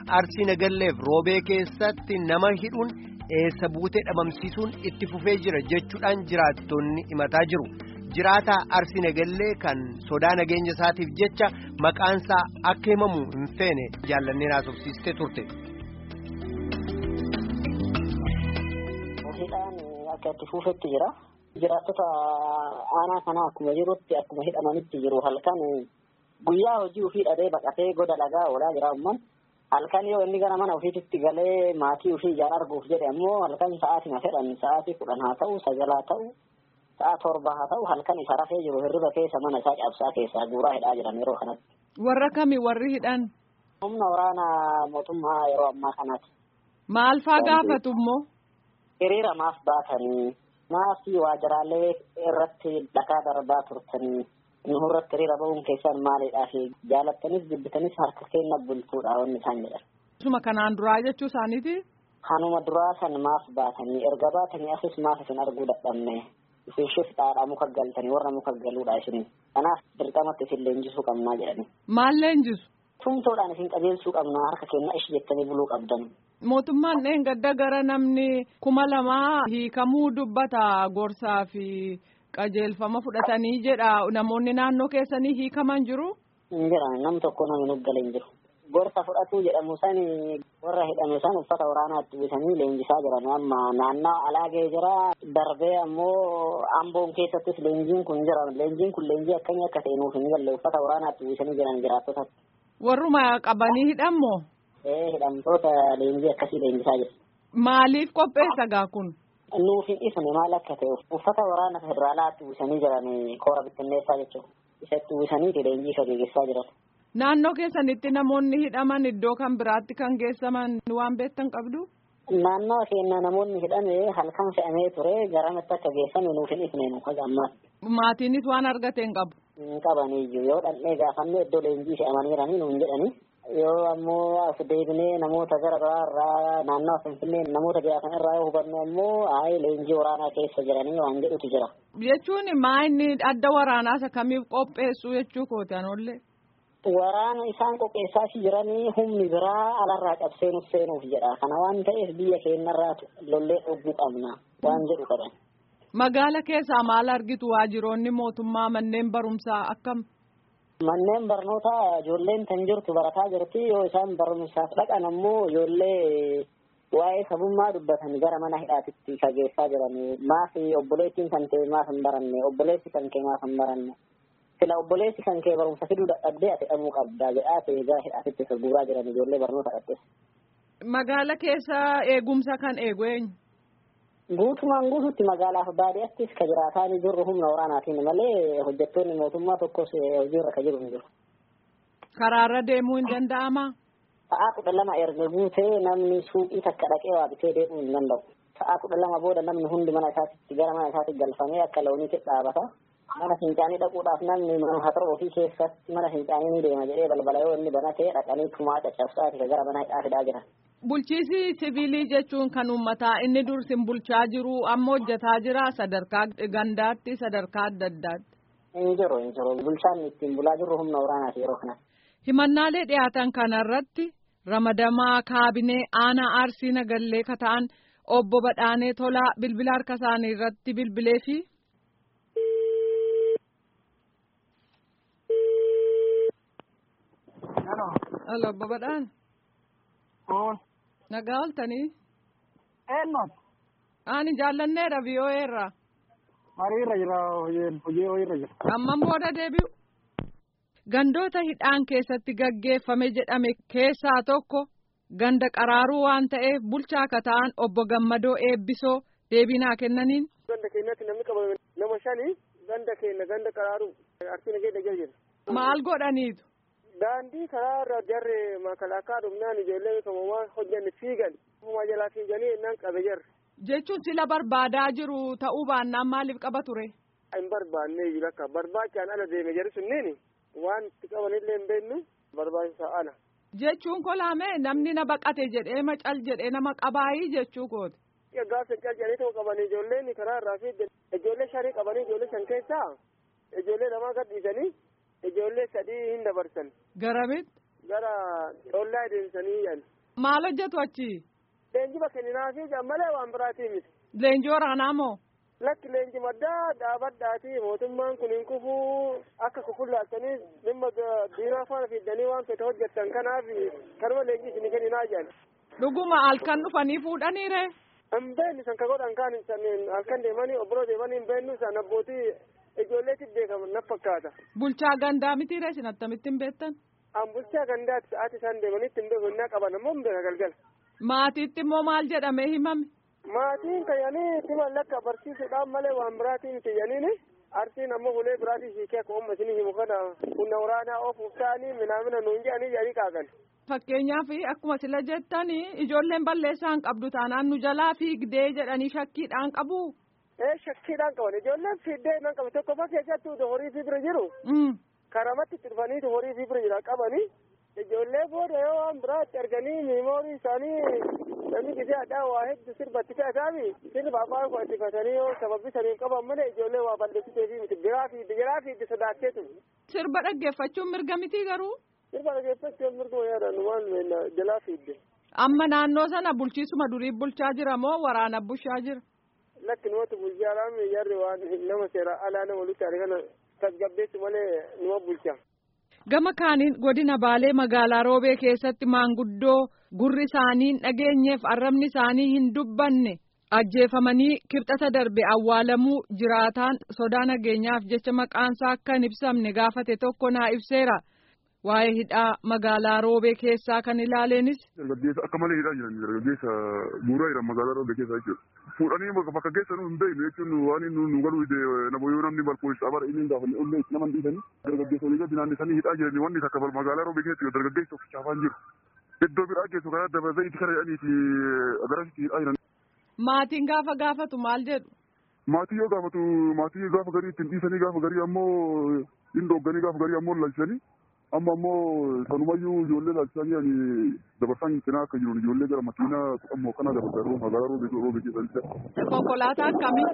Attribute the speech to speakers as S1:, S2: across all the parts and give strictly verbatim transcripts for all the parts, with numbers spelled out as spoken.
S1: Arsii Nagalleef Roobee keessatti nama hidhuun eessa buutee dhabamsiisuun itti fufee jira jechuudhaan jiraattonni himataa jiru. Jiraataa Arsii Nagallee kan sodaa nageenya isaatiif jecha maqaansaa akka himamu hin feene jaallanneen haasofsiistee turte.
S2: Hidhaan akka itti fufetti jira. Jiraattota aanaa kanaa akkuma jirutti akkuma hidhamanitti jiru halkan guyyaa hojii ofii dhabee baqatee goda dhagaa oolaa jira umman. Halkan yoo inni gara mana ofiitti galee maatii ofii ijaan arguuf jedhe ammoo halkan sa'aatii fedhan sa'aatii kudhan haa ta'u sagalaa ta'u sa'a torba haa ta'u halkan isa rafee jiru hirriba keessa mana isaa cabsaa keessaa guuraa hidhaa jiran yeroo kanatti.
S3: Warra kami warri hidhan?
S2: Humna waraanaa mootummaa yeroo ammaa kanaati.
S3: Maal faa gaafatu immoo?
S2: Hiriira maaf baatanii maafi waajjiraalee irratti dhakaa darbaa turtanii nuhurratti hiriira ba'uun keessan maalidhaa fi jaalattanis jibbitanis harka kenna bultuudha wanni isaan jedhan.
S3: Suma kanaan duraa jechuu isaaniiti?
S2: Kanuma duraa san maaf baatanii erga baatanii asis maaf isin arguu dadhabne isin shiftaadhaa muka galtanii warra muka galuudha isin kanaaf dirqamatti isin leenjisuu qabnaa jedhani.
S3: Maal leenjisu?
S2: Tumtoodhaan isin qajeelchuu qabnaa harka kenna ishi jettanii buluu qabdan.
S3: Mootummaan dheengadda gara namni kuma lamaa hiikamuu dubbata gorsaa fi qajeelfama fudhatanii jedha namoonni naannoo keessanii hiikaman jiru?
S2: Jiran nam tokko namni nuggalee hin jiru. Gorsa fudhatuu jedhamu sani warra hidhame san uffata waraanaatti uwwisanii leenjisaa jiran amma naannoo alaagee jira darbee ammoo amboon keessattis leenjiin kun jira leenjiin kun leenjii akkamii akka ta'e nuuf hin galle uffata waraanaatti uwwisanii jiran jiraattota.
S3: Warruma qabanii hidhammoo?
S2: Ee hidhamtoota leenjii akkasii leenjisaa jira.
S3: Maaliif qopheessa gaa kun?
S2: Nuuf hin ifne maal akka ta'e uffata waraana federaalaatti uwwisanii jiran koora bittinneessaa jechuudha. Isatti uwwisanii leenjii fageessaa jiran.
S3: Naannoo keessanitti namoonni hidhaman iddoo kan biraatti kan geessaman waan beektan qabdu?
S2: Naannoo keenya namoonni hidhame halkan fe'amee ture garamatti akka geessame nuuf hin ifne nu haga ammaa.
S3: Maatiinis waan argate hin qabu?
S2: Hin qabaniyyuu yoo dhandhee gaafanne iddoo leenjii fe'amanii jiranii nuun jedhani. Yoo ammoo as deebinee namoota gara biraarraa naannoo Finfinnee namoota jiraatan irraa yoo hubannu ammoo ayi leenjii waraanaa keessa jiranii waan jedhutu jira.
S3: Jechuun maa inni adda waraanaas akkamiif qopheessu jechuu kooti anoollee?
S2: Waraana isaan qopheessaa jiranii humni biraa alarraa cabseenuuf seenuuf jedha. Kana waan ta'eef biyya keenyarraa lollee dhuguu qabna waan jedhu qaban.
S3: Magaala keessaa maal argitu waajjiroonni mootummaa manneen barumsaa akkam?
S2: Manneen barnootaa ijoolleen kan jirtu barataa jirti yoo isaan barumsaaf dhaqan ammoo ijoollee waa'ee sabummaa dubbatan gara mana hidhaatitti fageessaa jiran maaf obboleettiin kan ta'e maaf hin baranne obboleessi kan kee maaf hin baranne sila obboleessi kan kee barumsa fiduu dadhabdee ati dhamuu qabdaa jedhaa ta'e gara hidhaatitti faguuraa jiran ijoollee barnoota dhaqxees.
S3: Magaala keessa eegumsa kan eegu eenyu?
S2: Guutumaan guutuutti magaalaaf baadiyyaattis ka jiraataan jirru humna waraanaatiin malee hojjettoonni mootummaa tokkos hojiirra ka jiru hin jiru.
S3: Karaarra deemuu hin danda'amaa?
S2: Sa'aa kudha lama erga guutee namni suuqii takka dhaqee waa bitee deemuu hin danda'u. Sa'aa kudha lama booda namni hundi mana isaatti gara mana isaatti galfamee akka looniitti dhaabata. Mana fincaanii dhaquudhaaf namni mana haxaroo ofii keessatti mana fincaanii ni deema jedhee balbala yoo inni banatee dhaqanii tumaa caccabsaati gara mana hidhaa fidaa jiran.
S3: Bulchiisi siviilii jechuun kan uummataa inni dursin bulchaa jiru amma hojjetaa jira sadarkaa gandaatti sadarkaa adda addaatti.
S2: Hin jiru hin jiru bulchaan ittiin bulaa jirru humna waraanaati yeroo kana.
S3: Himannaalee dhiyaatan kanarratti ramadamaa kaabinee aanaa Arsii Nagallee ka ta'an obbo Badhaanee Tolaa bilbila harka isaanii irratti bilbilee fi. Alo obbo Badhaan. Nagaa ooltanii?
S4: Eenyuun?
S3: Ani jaallanneedha vii'oo'ee irraa.
S4: Marii irra jira hojii hojii irra jira.
S3: Amman booda deebi'u. Gandoota hidhaan keessatti gaggeeffame jedhame keessaa tokko ganda qaraaruu waan ta'eef bulchaa akka ta'an obbo Gammadoo Eebbisoo deebii naa kennaniin.
S4: Ganda keenyatti namni qabame nama shanii ganda keenya ganda qaraaruu Arsii Nagallee jira.
S3: Maal godhaniitu?
S4: Daandii karaa irra jarri makalaakaa dhumnaan ijoollee kamumaa hojjanne fiigan uumaa jalaa fiiganii innaan qabe jarri.
S3: Jechuun sila barbaadaa jiru ta'uu baannaan maaliif qaba ture?
S4: Hin barbaanne iyyuu lakka barbaachaan ala deeme jarri sunniin waan itti qabanillee hin beeknu barbaachisaa ala.
S3: Jechuun kolaamee namni na baqate jedhee macal jedhee nama qabaayii jechuu kooti.
S4: Gaafa cal jedhanii ta'u qabanii ijoolleen karaa irraa fiigan ijoollee shanii qabanii ijoollee shan keessaa ijoollee namaa gad dhiisanii. Ijoollee sadii hin dabarsan.
S3: Garamitti?
S4: Gara xollaa deemsanii yan
S3: Maal hojjetu achi?
S4: Leenji bakkeninaa fi jammalee waan biraatii miti.
S3: Leenji waraanaa moo?
S4: Lakki leenji maddaa dhaabadhaati mootummaan kun hin kufuu akka kufullaaltanii dhimma diinaa faana fiddanii waan fete hojjettan kanaaf kanuma leenji isin kenninaa jiran.
S3: Dhuguma halkan dhufanii fuudhaniire?
S4: Hin beeknu san ka godhan kaan halkan deemanii obboroo deemanii hin beeknu san abbootii ijoolleetti beekaman na fakkaata.
S3: Bulchaa gandaa mitiire isin attamitti hin beektan?
S4: An bulchaa gandaatti sa'aatii isaan deemanitti hin beeku innaa qaban ammoo hin beeka galgala.
S3: Maatiitti immoo maal jedhamee himame?
S4: Maatiin kayyanii itti mallakka barsiisuudhaan malee waan biraatiin itti yaniini arsiin ammoo ulee biraatii hiikee akka uumma isinii himu kana humna waraanaa oofuuf ta'anii minaamina nuun jedhanii jedhanii qaagan.
S3: Fakkeenyaaf akkuma sila jettanii ijoolleen balleessaan qabdu taanaan nu jalaa fiigdee jedhanii shakkiidhaan qabu.
S4: Ee shakkiidhaan qaban ijoolleen fiigdee nan qabu tokko bakka keessattuu horii fi bira jiru. Karamatti itti dhufanii horii fi bira jira qabanii ijoollee booda yoo waan biraatti arganii miimoorii isaanii namni gisee addaa waa hedduu sirbatti fe'ataami sirba afaan qo'atifatanii yoo sababbisanii qaban malee ijoollee waa balleessitee fi miti biraa fi biraa fi sodaachee ture.
S3: Sirba dhaggeeffachuun mirga miti garuu.
S4: Sirba dhaggeeffachuun mirga yaadan waan jalaa fiidde.
S3: Amma naannoo sana bulchiisuma durii bulchaa jira moo waraana bushaa jira?
S4: Lakki nuti bulchaadhaan yarri waan nama seera alaa nama luchaare kana tasgabbeessu malee numa bulcha.
S3: Gama kaaniin godina Baalee magaalaa Roobee keessatti maanguddoo gurri isaanii dhageenyeef arrabni isaanii hin dubbanne ajjeefamanii kibxata darbe awwaalamuu jiraataan sodaa nageenyaaf jecha maqaansaa akka hin ibsamne gaafate tokko naa ibseera. Waa'ee hidhaa magaalaa Roobee keessaa kan ilaaleenis.
S5: Dargaggeessa akka malee hidhaa jiran dargaggeessa bu'uuraa jiran magaalaa Roobee keessaa jechuudha. Fuudhanii bakka keessa nu hin beeknu jechuun waan nu galuu nama yoo namni balkoonisa abara inni gaafa ollee nama hin dhiisanii dargaggeessa olii gadi naannisanii hidhaa jiranii wanni takka magaalaa Roobee keessatti dargaggeessa of caafaan jiru. Iddoo biraa geessu karaa dabarsee itti kana jedhaniiti agarasitti hidhaa jiran.
S3: Maatiin gaafa gaafatu maal jedhu?
S5: Maatii yoo gaafatu maatii gaafa garii ittiin dhiisanii gaafa garii ammoo hin dhogganii gaafa garii ammoo lalchisanii. Amma ammoo sanumayyuu ijoollee laalchisanii ani dabarsaan cinaa akka jiru ijoollee gara makiinaa ammoo kana dabarsaa magaalaa Roobee Roobee keessatti.
S3: Konkolaataa akkamii?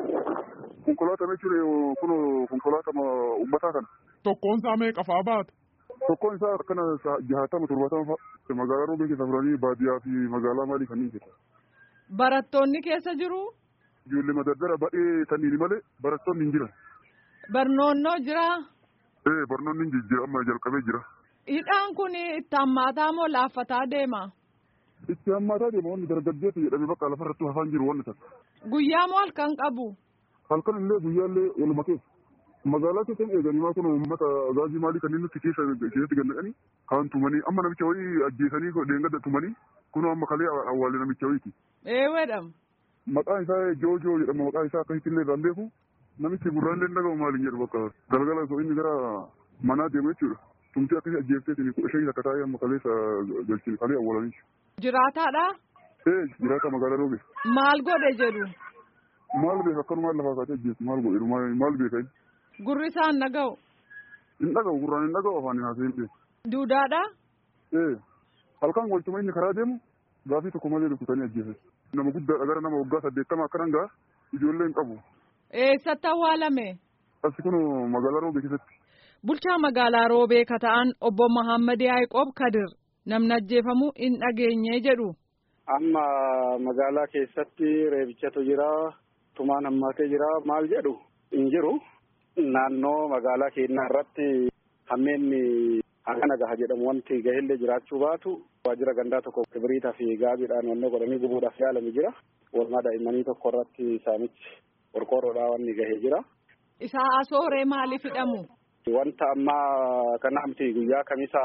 S5: Konkolaataa jechuun kun konkolaataa uummataa kana.
S6: Tokkoon isaa meeqa fa'aa baata?
S5: Tokkoon isaa akkana jahatama torbaatama fa'a. Magaalaa Roobee keessa furanii baadiyyaa fi magaalaa maalii kanneen keessa.
S3: Barattoonni keessa jiru?
S5: Ijoollee madaddara baay'ee saniini malee barattoonni hin jiran.
S3: Barnoonnoo jiraa?
S5: Ee barnoonni jijjiirama amma jalqabee jira.
S3: Hidhaan kun itti hammaataa moo laaffataa deema?
S5: Itti hammaataa deema wanni dargaggeessa jedhamee bakka lafarratti hafaan jiru wanni takka.
S3: Guyyaa moo halkan qabu?
S5: Halkan illee guyyaallee waluma keessa. Magaalaa keessatti eeganii maa kun uummata gaazii maalii kanneen nuti keessa keessatti gannaqanii kaan tumanii amma namicha wayii ajjeesanii deengadda tumanii kun amma kalee awwaalee namicha wayiiti.
S3: Ee wedhama.
S5: Maqaan isaa Joojoo jedhama maqaan isaa akkasitti illee irraan beeku. Namichi gurraallee dhagahu maaliin jedhu bakka galgala osoo inni gara manaa deemu jechuudha. Tumtii akkasii ajjeefteetiin kudha shanii akka taa'ee amma kaleessa galchine kalee awwaalanii.
S3: Jiraataadha?
S5: Ee jiraata magaalaa Roobee.
S3: Maal godhe jedhu?
S5: Maal beeka akkanumaan lafaa kaatee ajjeesu maal godhe maal beeka inni.
S3: Gurri isaa hin dhagahu?
S5: Hin dhagahu gurraan hin dhagahu afaan hin haasa'in beeku.
S3: Duudaadha?
S5: Ee halkan waltuma inni karaa deemu gaafii tokko malee rukutanii ajjeesan. Nama guddaadha gara nama waggaa saddeettama akkanan gaa ijoollee hin qabu.
S3: Eessatti awwaalame?
S5: Asi kun magaalaa Roobee keessatti.
S3: Bulchaa magaalaa Roobee ka ta'an obbo Mahammad Yaaqoob Kadir namni ajjeefamuu hin dhageenye jedhu.
S7: Amma magaalaa keessatti reebichatu jira, tumaan hammaatee jira maal jedhu hin jiru. Naannoo magaalaa keenyaa irratti hammeenni hangana gaha jedhamu wanti gahillee jiraachuu baatu waajjira gandaa tokko kibiriitaa fi gaabiidhaan wannoo godhanii gubuudhaaf yaalame jira. Walmaa daa'immanii tokko irratti saamichi qorqoorroodhaa wanni gahee jira.
S3: Isaa asooree maaliif hidhamu?
S7: Wanta ammaa kana amti guyyaa kamisa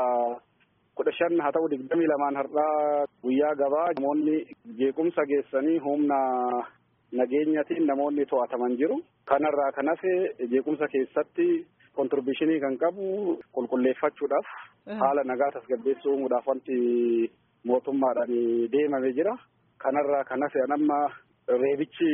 S7: kudha shan haa ta'u digdamii lamaan har'aa guyyaa gabaa namoonni jeequmsa geessanii humna nageenyatiin namoonni to'ataman jiru. Kanarraa kan hafe jeequmsa keessatti kontribuushinii kan qabu qulqulleeffachuudhaaf haala nagaa tasgabbeessuu uumuudhaaf wanti mootummaadhaan deemame jira. Kanarraa kan hafe amma reebichi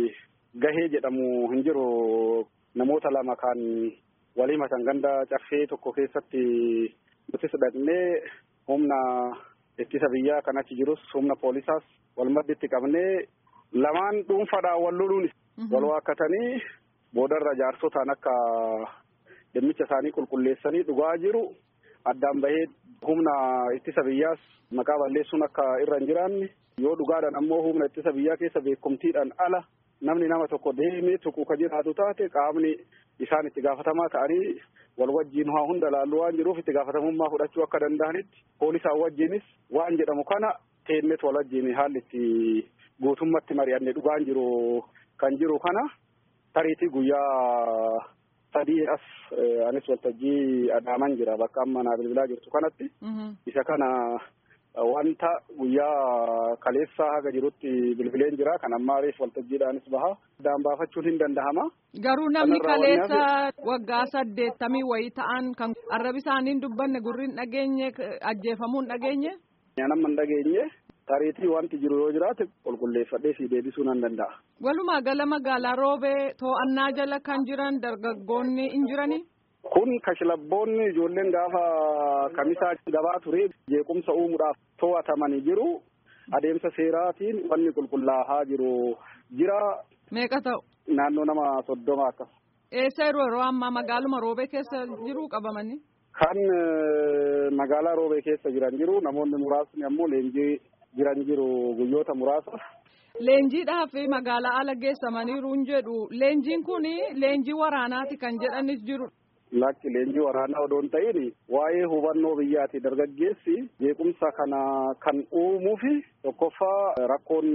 S7: gahee jedhamu hin jiru. Namoota lama kan walii matan ganda caffee tokko keessatti nuti dhaqnee humna ittisa biyyaa kan achi jirus humna poolisaas wal madditti qabnee lamaan dhuunfaadhaan wal loluun wal waakkatanii boodarra jaarsotaan akka dhimmicha isaanii qulqulleessanii dhugaa jiru addaan bahee humna ittisa biyyaas maqaa balleessuun akka irra hin jiraanne yoo dhugaadhaan ammoo humna ittisa biyyaa keessa beekumtiidhaan ala namni nama tokko deemee tuquu ka jiraatu taate qaamni isaan itti gaafatamaa ta'anii wal wajjiin waa hunda laalluu waan jiruuf itti gaafatamummaa fudhachuu akka danda'anitti poolisaan wajjiinis waan jedhamu kana teennet wal wajjiin haalli itti guutummatti mari'anne dhugaan jiru kan jiru kana tariitii guyyaa sadii as anis waltajjii adaaman jira bakka amma naa bilbilaa jirtu kanatti isa kana wanta guyyaa kaleessaa haga jirutti bilbileen jira kan ammaa reef waltajjiidhaanis baha daan baafachuun hin dandahama.
S3: Garuu namni kaleessa waggaa saddeettamii wayii ta'an kan arrabi isaaniin dubbanne gurriin dhageenye ajjeefamuun dhageenye.
S7: Nama hin dhageenye tariitii wanti jiru yoo jiraate qulqulleeffadhee fi deebisuu nan danda'a.
S3: Walumaa gala magaalaa Roobee to'annaa jala kan jiran dargaggoonni hin jiranii?
S7: Kun kashlabboonni ijoolleen gaafa kamisaa gabaa ture jeequmsa uumuudhaaf to'atamanii jiru. Adeemsa seeraatiin wanni qulqullaa'aa jiru jira.
S3: Meeqa ta'u?
S7: Naannoo nama soddoma akkas.
S3: Eessa yeroo yeroo ammaa magaaluma Roobee keessa jiru qabamanii?
S7: Kan magaalaa Roobee keessa jiran jiru. Namoonni muraasni ammoo leenjii jiran jiru guyyoota muraasa.
S3: Leenjiidhaaf magaalaa ala geessamaniiru hin jedhu. Leenjiin kun leenjii waraanaati kan jedhanis jiru.
S7: Lakki leenjii waraanaa odoo hin ta'in waa'ee hubannoo biyyaati dargaggeessi jeequmsa kana kan uumuu fi tokkoffaa rakkoon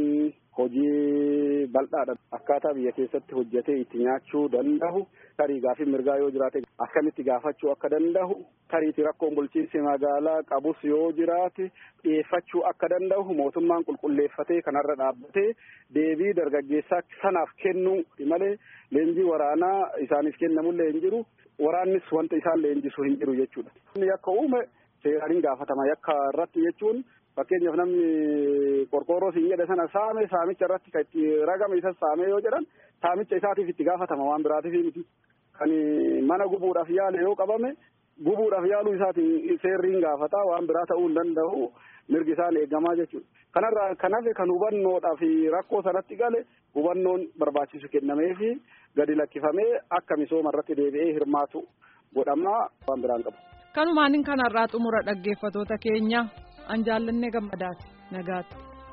S7: hojii bal'aadha akkaataa biyya keessatti hojjetee itti nyaachuu danda'u tarii gaafii mirgaa yoo jiraate akkamitti gaafachuu akka danda'u tariiti rakkoon bulchiinsi magaalaa qabus yoo jiraate dhiyeeffachuu akka danda'u mootummaan qulqulleeffatee kanarra dhaabbatee deebii dargaggeessaa sanaaf kennuu malee leenjii waraanaa isaaniif kennamullee hin jiru. Waraannis wanta isaan leenjisu hin jiru jechuudha. Yakka uume seeraan gaafatama yakka irratti jechuun fakkeenyaaf namni qorqoorroo siin jedhe sana saame saamicha irratti kan itti ragame isa saame yoo jedhan saamicha isaatiif itti gaafatama waan biraatiif miti. Kan mana gubuudhaaf yaale yoo qabame gubuudhaaf yaaluu isaatiin seerriin gaafata waan biraa ta'uu hin danda'u mirgi isaan eegamaa jechuudha. Kanarraa kan hafe kan hubannoodhaaf rakkoo sanatti gale hubannoon barbaachisu kennamee fi gadi lakkifamee akka misooma irratti deebi'ee hirmaatu godhamaa waan biraan qabu.
S3: Kanumaan kanarraa xumura dhaggeeffatoota keenya an jaallannee gammadaati nagaatti.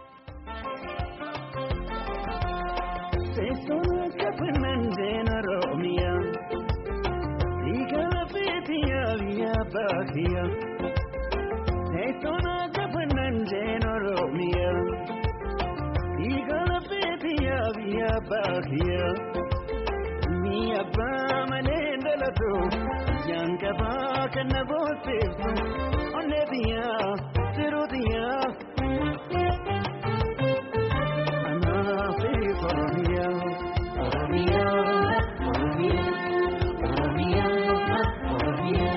S8: Abba manendalato yanka ba kana bosefu onebiya sirudiya ana fi oromia oromia oromia oromia oromia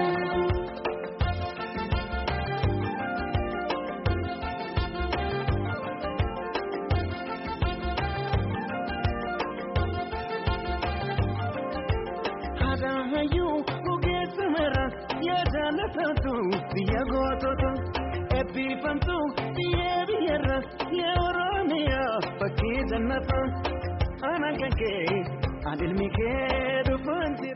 S8: Tantu biya gototo ebi fantu biya biyara ya oromia pakki jannata anaganke adilmi ke du fanti